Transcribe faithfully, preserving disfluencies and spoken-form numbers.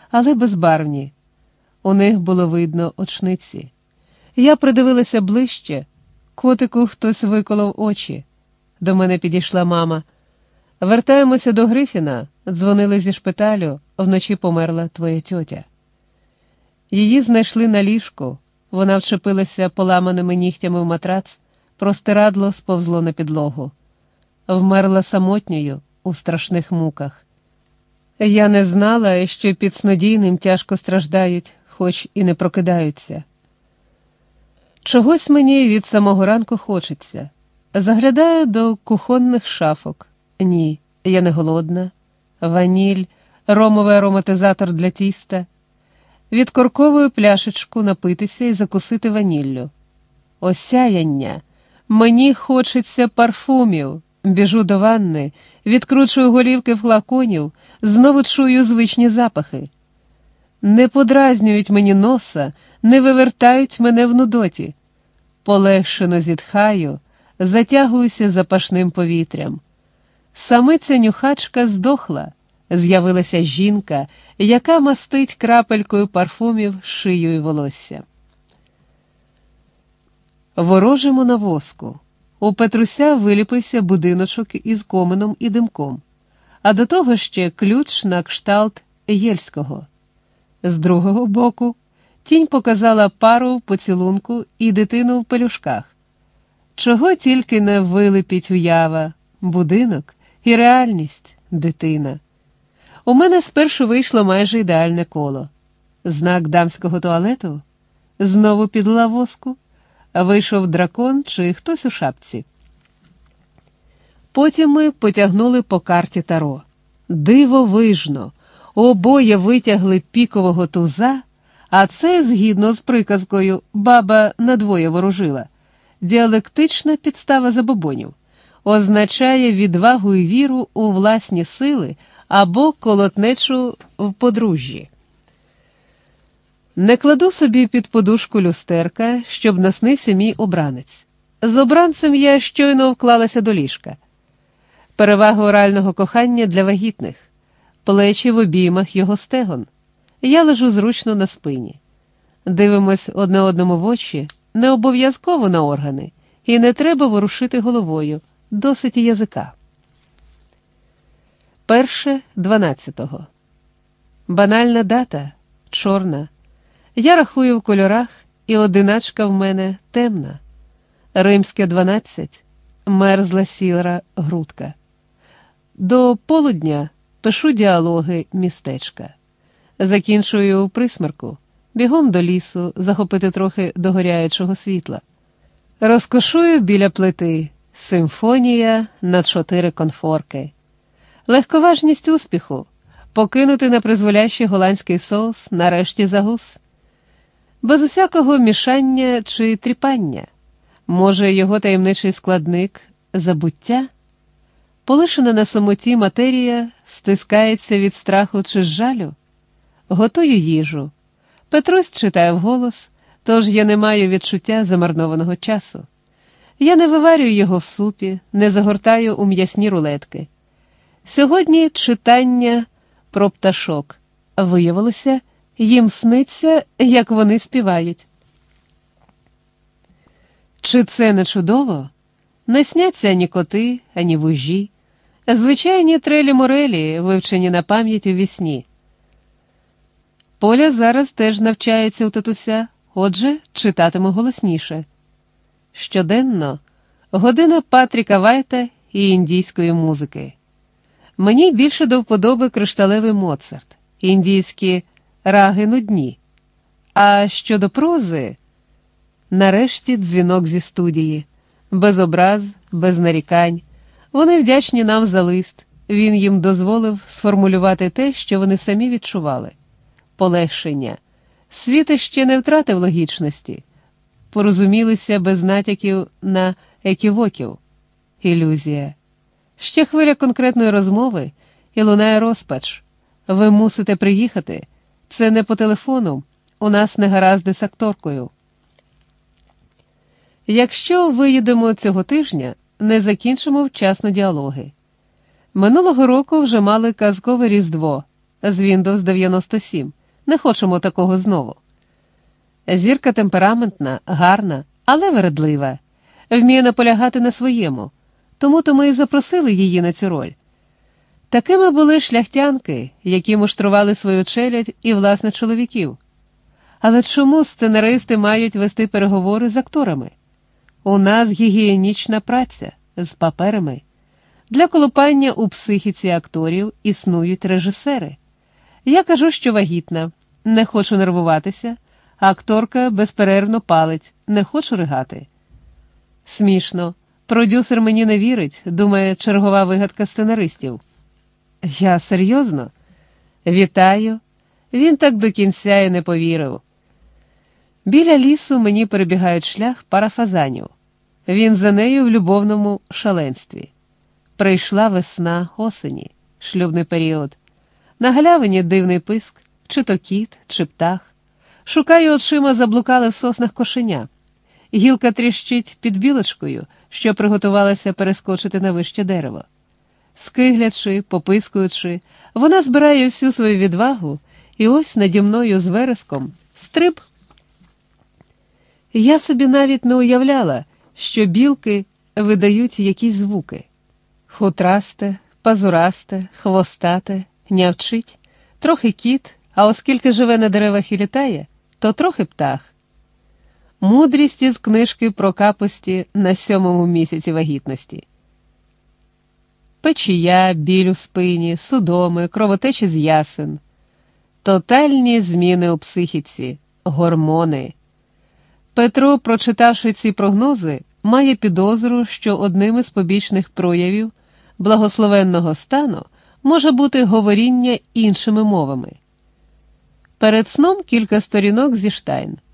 але безбарвні. У них було видно очниці. Я придивилася ближче. Котику хтось виколов очі. До мене підійшла мама. Вертаємося до Грифіна. Дзвонили зі шпиталю. Вночі померла твоя тьотя. Її знайшли на ліжку. Вона вчепилася поламаними нігтями в матрац. Простирадло сповзло на підлогу. Вмерла самотньою у страшних муках. Я не знала, що під снодійним тяжко страждають, хоч і не прокидаються. Чогось мені від самого ранку хочеться. Заглядаю до кухонних шафок. Ні, я не голодна. Ваніль, ромовий ароматизатор для тіста. Відкорковую пляшечку напитися і закусити ваніллю. Осяяння. Мені хочеться парфумів. Біжу до ванни, відкручую голівки флаконів, знову чую звичні запахи. Не подразнюють мені носа, не вивертають мене в нудоті. Полегшено зітхаю, затягуюся запашним повітрям. Самиця нюхачка здохла. З'явилася жінка, яка мастить крапелькою парфумів шию й волосся. Ворожимо на воску. У Петруся виліпився будиночок із комином і димком, а до того ще ключ на кшталт Єльського. З другого боку тінь показала пару в поцілунку і дитину в пелюшках. Чого тільки не вилипіть уява, будинок і реальність, дитина. У мене спершу вийшло майже ідеальне коло. Знак дамського туалету, знову підлила воску, вийшов дракон чи хтось у шапці. Потім ми потягнули по карті Таро. Дивовижно, обоє витягли пікового туза, а це, згідно з приказкою «баба надвоє ворожила», діалектична підстава забобонів, означає відвагу і віру у власні сили або колотнечу в подружжі. Не кладу собі під подушку люстерка, щоб наснився мій обранець. З обранцем я щойно вклалася до ліжка. Перевага орального кохання для вагітних. Плечі в обіймах його стегон. Я лежу зручно на спині. Дивимось одне одному в очі, не обов'язково на органи, і не треба ворушити головою, досить і язика. Перше дванадцятого. Банальна дата, чорна. Я рахую в кольорах, і одиначка в мене темна. Римське дванадцять, мерзла сіра грудка. До полудня пишу діалоги містечка. Закінчую у присмерку, бігом до лісу, захопити трохи догоряючого світла. Розкошую біля плити, симфонія на чотири конфорки. Легковажність успіху, покинути непризволящий голландський соус, нарешті загус. Без усякого мішання чи тріпання. Може, його таємничий складник – забуття? Полишена на самоті матерія стискається від страху чи жалю? Готую їжу. Петрусь читає вголос, тож я не маю відчуття замарнованого часу. Я не виварюю його в супі, не загортаю у м'ясні рулетки. Сьогодні читання про пташок. Виявилося, їм сниться, як вони співають. Чи це не чудово? Не сняться ані коти, ані вужі. Звичайні трелі-морелі, вивчені на пам'ять у вісні. Поля зараз теж навчається у татуся, отже, читатиме голосніше. Щоденно година Патріка Вайта і індійської музики. Мені більше до вподоби кришталевий Моцарт, індійські раги нудні. А щодо прози, нарешті дзвінок зі студії. Без образ, без нарікань. Вони вдячні нам за лист. Він їм дозволив сформулювати те, що вони самі відчували. Полегшення. Світ ще не втратив логічності. Порозумілися без натяків на еківоків. Ілюзія. Ще хвиля конкретної розмови, і лунає розпач. Ви мусите приїхати. Це не по телефону. У нас не гаразди з акторкою. Якщо виїдемо цього тижня, не закінчимо вчасно діалоги. Минулого року вже мали казкове Різдво з Windows дев'яносто сім, Не хочемо такого знову. Зірка темпераментна, гарна, але вередлива, вміє наполягати на своєму, тому-то ми і запросили її на цю роль. Такими були шляхтянки, які муштрували свою челядь і, власне, чоловіків. Але чому сценаристи мають вести переговори з акторами? У нас гігієнічна праця з паперами. Для колупання у психіці акторів існують режисери. Я кажу, що вагітна, не хочу нервуватися, а акторка безперервно палить, не хочу ригати. Смішно. Продюсер мені не вірить, думає, чергова вигадка сценаристів. Я серйозно? Вітаю. Він так до кінця і не повірив. Біля лісу мені перебігають шлях пара фазанів. Він за нею в любовному шаленстві. Прийшла весна осені, шлюбний період. На галявині дивний писк, чи то кіт, чи птах. Шукаю очима заблукали в соснах кошеня. Гілка тріщить під білочкою, що приготувалася перескочити на вище дерево. Скиглячи, попискуючи, вона збирає всю свою відвагу, і ось наді мною з вереском стриб. Я собі навіть не уявляла, що білки видають якісь звуки. Хутрасте, пазурасте, хвостате, нявчить, трохи кіт, а оскільки живе на деревах і літає, то трохи птах. Мудрість із книжки про капості на сьомому місяці вагітності. Печія, біль у спині, судоми, кровотечі з ясен. Тотальні зміни у психіці, гормони. Петро, прочитавши ці прогнози, має підозру, що одним із побічних проявів благословенного стану може бути говоріння іншими мовами. Перед сном кілька сторінок зі Штайн.